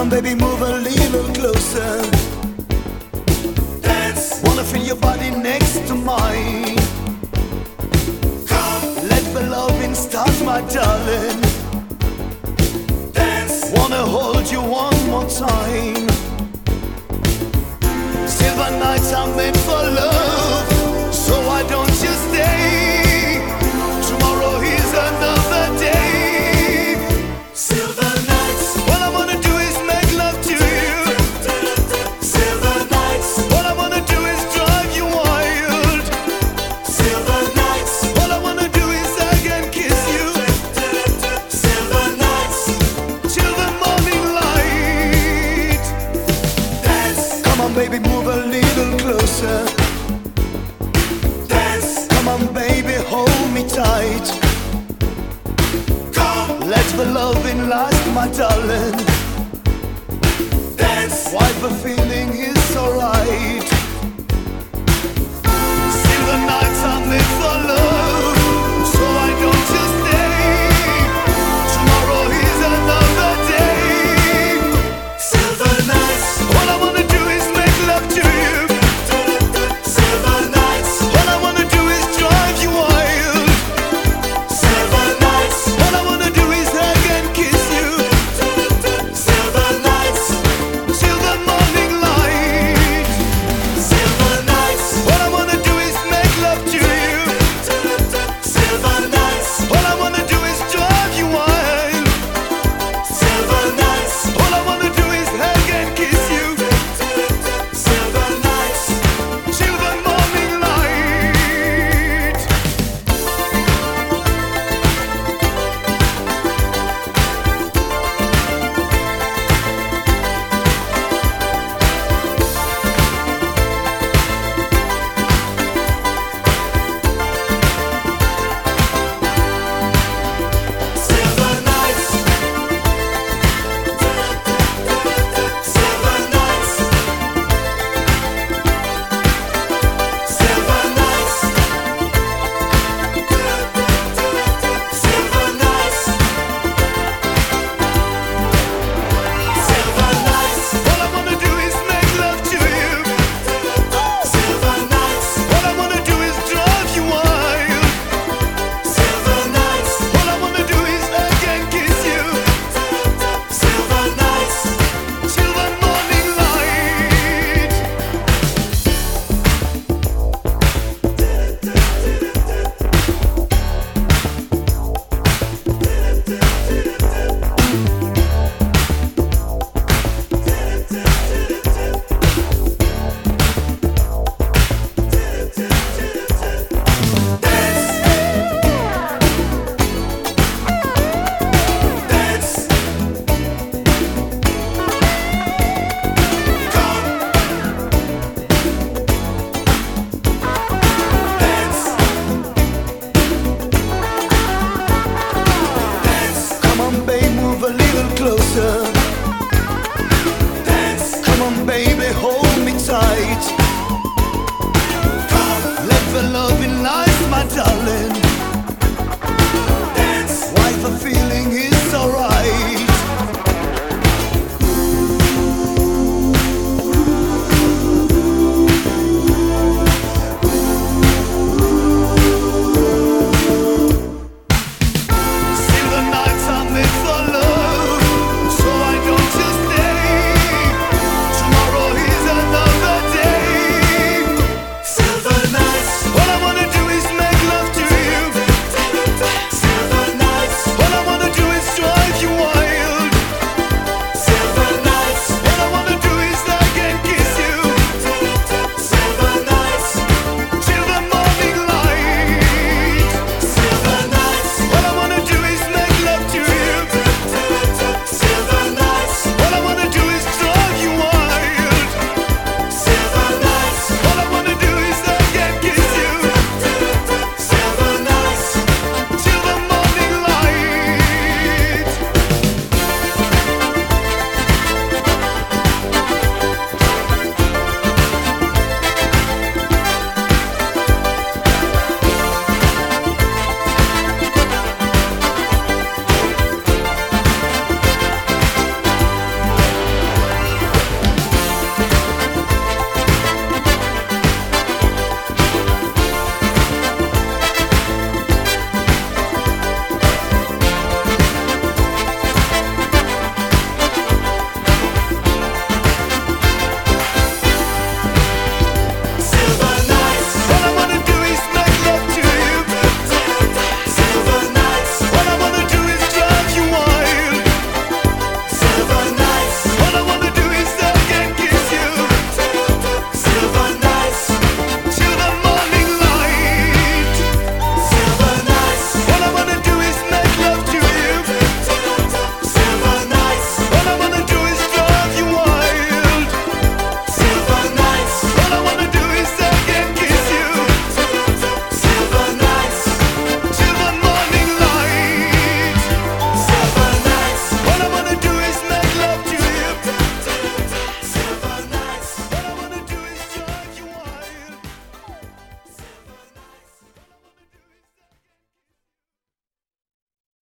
on, baby, move a little closer. Dance. Wanna feel your body next to mine. Come. Let the loving start, my darling. Dance. Wanna hold you one more time. Silver nights are made for love, so why don't you stay? Tomorrow is another day. Silver nights. All I wanna do is make love to you. Silver nights. All I wanna do is drive you wild. Silver nights. All I wanna do is hug and kiss you Silver nights. till the morning light. Dance. Come on, baby, move a little closer. Dance. Come on, baby, hold me tight. Come. Let the loving last, my darling. Dance. Why the feeling is so right. Silver nights are made for love.